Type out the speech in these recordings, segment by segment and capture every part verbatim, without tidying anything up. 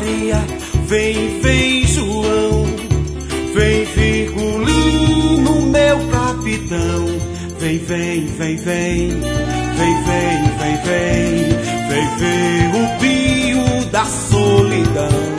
Maria, vem, vem João, vem Virgulino, meu capitão. Vem, vem, vem, vem, vem, vem, vem, vem, vem ver o pio da solidão.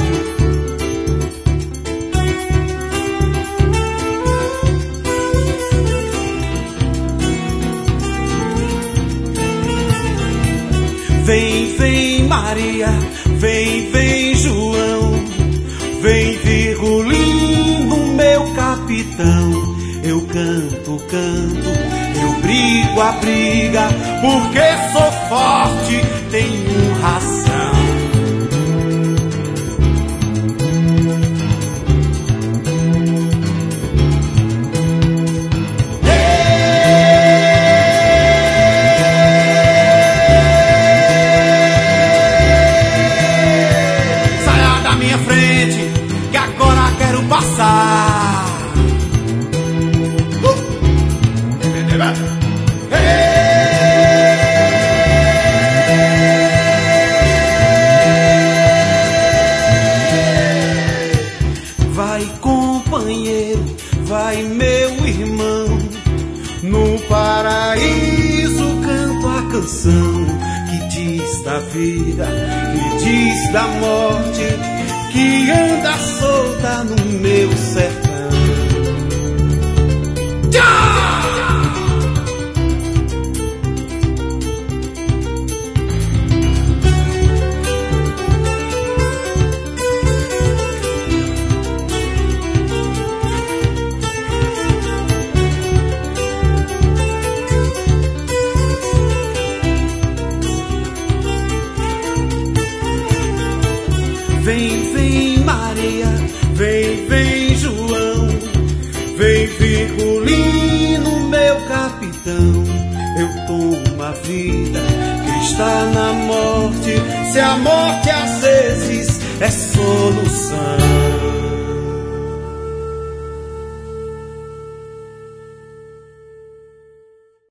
Vem, vem Maria, vem, vem João, vem Virgulino, meu capitão. Eu canto, canto, eu brigo a briga, porque sou forte, tenho razão. Saia da minha frente, que agora quero passar. Vai, companheiro, vai, meu irmão, no paraíso canto a canção que diz da vida, que diz da morte, que anda solta no meu sertão. Vem, vem Maria, vem, vem João, vem Virgulino, meu capitão. Eu tomo a vida que está na morte, se a morte às vezes é solução.